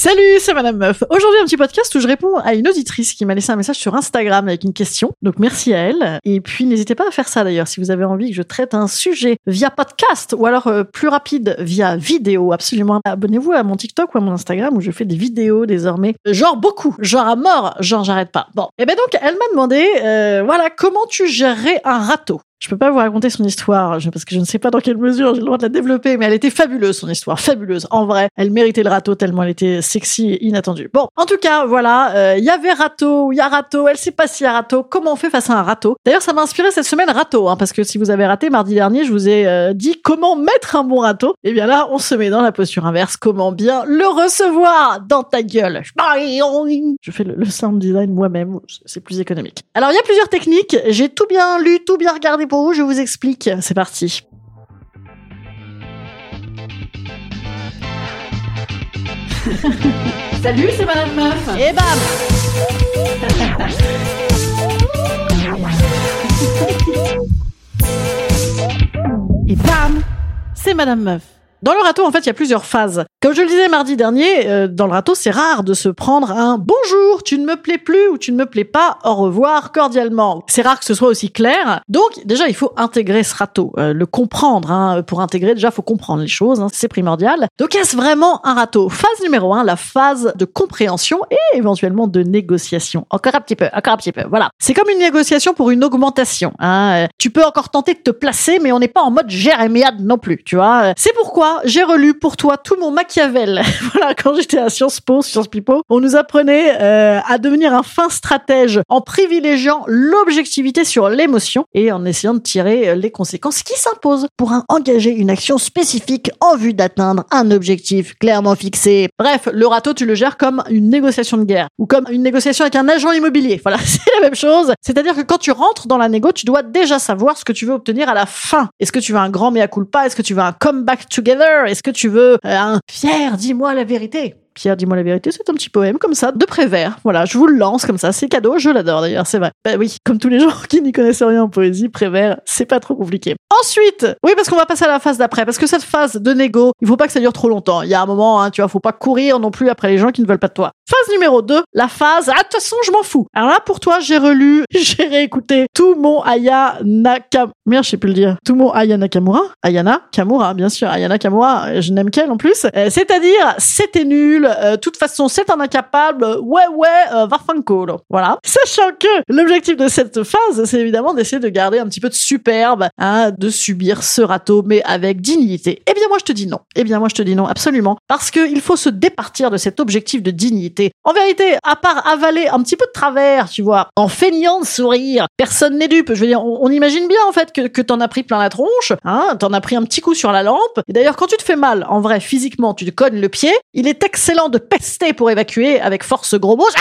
Salut, c'est Madame Meuf. Aujourd'hui, un petit podcast où je réponds à une auditrice qui m'a laissé un message sur Instagram avec une question. Donc, merci à elle. Et puis, n'hésitez pas à faire ça d'ailleurs si vous avez envie que je traite un sujet via podcast ou alors plus rapide via vidéo. Absolument. Abonnez-vous à mon TikTok ou à mon Instagram où je fais des vidéos désormais. Genre beaucoup. Genre à mort. Genre j'arrête pas. Bon. Et ben donc, elle m'a demandé, voilà, comment tu gérerais un râteau? Je peux pas vous raconter son histoire, parce que je ne sais pas dans quelle mesure j'ai le droit de la développer, mais elle était fabuleuse, son histoire, fabuleuse. En vrai, elle méritait le râteau tellement elle était sexy et inattendue. Bon, en tout cas, voilà, il y avait râteau, il y a râteau, elle sait pas s'il y a râteau, comment on fait face à un râteau. D'ailleurs, ça m'a inspiré cette semaine râteau, parce que si vous avez raté mardi dernier, je vous ai dit comment mettre un bon râteau. Et bien là, on se met dans la posture inverse, comment bien le recevoir dans ta gueule. Je fais le sound design moi-même, c'est plus économique. Alors, il y a plusieurs techniques, j'ai tout bien lu, tout bien regardé pour vous, je vous explique. C'est parti. Salut, c'est Madame Meuf. Et bam. Et bam, c'est Madame Meuf. Dans le râteau, en fait, il y a plusieurs phases. Comme je le disais mardi dernier, dans le râteau, c'est rare de se prendre un « bonjour, tu ne me plais plus » ou « tu ne me plais pas, au revoir, cordialement ». C'est rare que ce soit aussi clair. Donc, déjà, il faut intégrer ce râteau, le comprendre. Pour intégrer, déjà, il faut comprendre les choses, c'est primordial. Donc, est-ce vraiment un râteau? Phase numéro 1, la phase de compréhension et éventuellement de négociation. Encore un petit peu, voilà. C'est comme une négociation pour une augmentation. Tu peux encore tenter de te placer, mais on n'est pas en mode jérémiade non plus, tu vois. C'est pourquoi j'ai relu pour toi tout mon Machiavel. Voilà, quand j'étais à Sciences Po, on nous apprenait à devenir un fin stratège en privilégiant l'objectivité sur l'émotion et en essayant de tirer les conséquences qui s'imposent pour engager une action spécifique en vue d'atteindre un objectif clairement fixé. Bref, le râteau, tu le gères comme une négociation de guerre ou comme une négociation avec un agent immobilier. Voilà, c'est la même chose. C'est-à-dire que quand tu rentres dans la négo, tu dois déjà savoir ce que tu veux obtenir à la fin. Est-ce que tu veux un grand mea culpa? Est-ce que tu veux un comeback together? Est-ce que tu veux un Pierre, dis-moi la vérité? Pierre, dis-moi la vérité, c'est un petit poème comme ça, de Prévert. Voilà, je vous le lance comme ça, c'est cadeau, je l'adore d'ailleurs, c'est vrai. Ben oui, comme tous les gens qui n'y connaissent rien en poésie, Prévert, c'est pas trop compliqué. Ensuite, oui, parce qu'on va passer à la phase d'après, parce que cette phase de négo, il faut pas que ça dure trop longtemps. Il y a un moment, tu vois, faut pas courir non plus après les gens qui ne veulent pas de toi. Phase numéro 2, la phase, de toute façon, je m'en fous. Alors là, pour toi, j'ai réécouté tout mon Aya Nakamura. Merde, je sais plus le dire. Tout mon Aya Nakamura. Ayana Kamura, bien sûr. Ayana Kamura, je n'aime qu'elle en plus. C'est-à-dire, c'était nul. De toute façon, c'est un incapable. Va fanculo. Voilà. Sachant que l'objectif de cette phase, c'est évidemment d'essayer de garder un petit peu de superbe, de subir ce râteau, mais avec dignité. Eh bien, moi, je te dis non. Absolument. Parce qu'il faut se départir de cet objectif de dignité. En vérité, à part avaler un petit peu de travers, tu vois, en feignant de sourire, personne n'est dupe. Je veux dire, on imagine bien, en fait, que t'en as pris plein la tronche, t'en as pris un petit coup sur la lampe. Et d'ailleurs, quand tu te fais mal, en vrai, physiquement, tu te cognes le pied, il est excellent de pester pour évacuer avec force gros mots.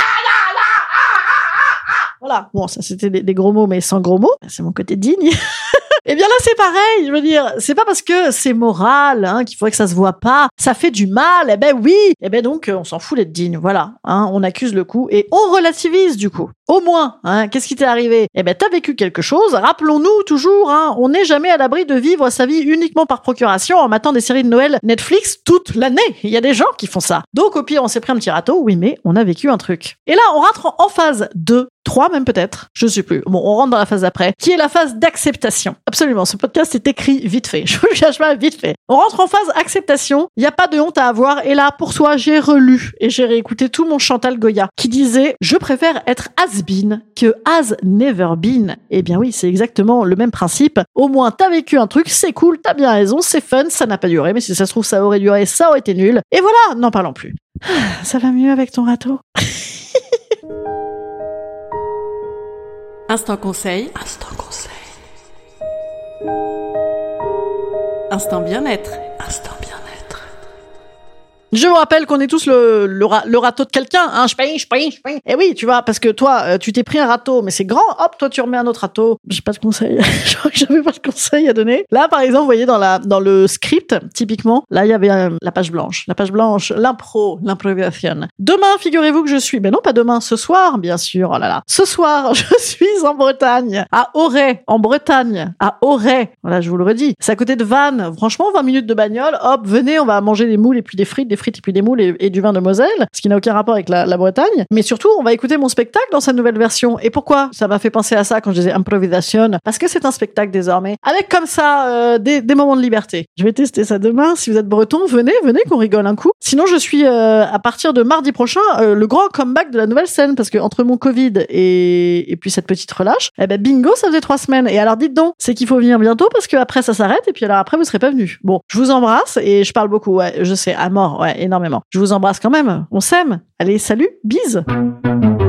Voilà. Bon, ça, c'était des gros mots, mais sans gros mots. C'est mon côté digne. Eh bien là, c'est pareil, je veux dire, c'est pas parce que c'est moral, qu'il faudrait que ça se voit pas, ça fait du mal, eh ben oui, eh ben donc on s'en fout d'être digne, voilà, on accuse le coup et on relativise du coup. Au moins, qu'est-ce qui t'est arrivé? Eh ben t'as vécu quelque chose, rappelons-nous toujours, on n'est jamais à l'abri de vivre sa vie uniquement par procuration en matant des séries de Noël Netflix toute l'année, il y a des gens qui font ça. Donc au pire, on s'est pris un petit râteau, oui mais on a vécu un truc. Et là, on rentre en phase 2, 3 même peut-être, je sais plus. Bon, on rentre dans la phase d'après, qui est la phase d'acceptation. Absolument, ce podcast est écrit vite fait. Je vous le cache pas, vite fait. On rentre en phase acceptation, il n'y a pas de honte à avoir, et là, pour toi, j'ai relu et j'ai réécouté tout mon Chantal Goya, qui disait « Je préfère être has-been que has never been ». Eh bien oui, c'est exactement le même principe. Au moins, t'as vécu un truc, c'est cool, t'as bien raison, c'est fun, ça n'a pas duré, mais si ça se trouve, ça aurait duré, ça aurait été nul. Et voilà, n'en parlons plus. Ça va mieux avec ton râteau? Instant conseil. Instant bien-être. Je vous rappelle qu'on est tous le râteau de quelqu'un, je paye. Eh oui, tu vois, parce que toi, tu t'es pris un râteau, mais c'est grand, hop, toi tu remets un autre râteau. J'ai pas de conseil. Je crois que j'avais pas de conseil à donner. Là, par exemple, vous voyez, dans le script, typiquement, là, il y avait la page blanche, l'improvisation. Demain, figurez-vous que je suis, non, pas demain, ce soir, bien sûr, oh là là. Ce soir, je suis en Bretagne, à Auray, Voilà, je vous le redis. C'est à côté de Vannes. Franchement, 20 minutes de bagnole, hop, venez, on va manger des moules et puis des frites, des frites et puis des moules et du vin de Moselle, ce qui n'a aucun rapport avec la Bretagne. Mais surtout, on va écouter mon spectacle dans sa nouvelle version. Et pourquoi ça m'a fait penser à ça quand je disais improvisation? Parce que c'est un spectacle désormais, avec comme ça des moments de liberté. Je vais tester ça demain. Si vous êtes breton, venez qu'on rigole un coup. Sinon, je suis à partir de mardi prochain le grand comeback de la nouvelle scène, parce que entre mon Covid et puis cette petite relâche, bingo, ça faisait 3 semaines. Et alors dites donc, c'est qu'il faut venir bientôt parce que après ça s'arrête et puis alors après vous serez pas venus. Bon, je vous embrasse et je parle beaucoup, ouais, je sais, à mort, ouais, énormément. Je vous embrasse quand même. On s'aime. Allez, salut, bise.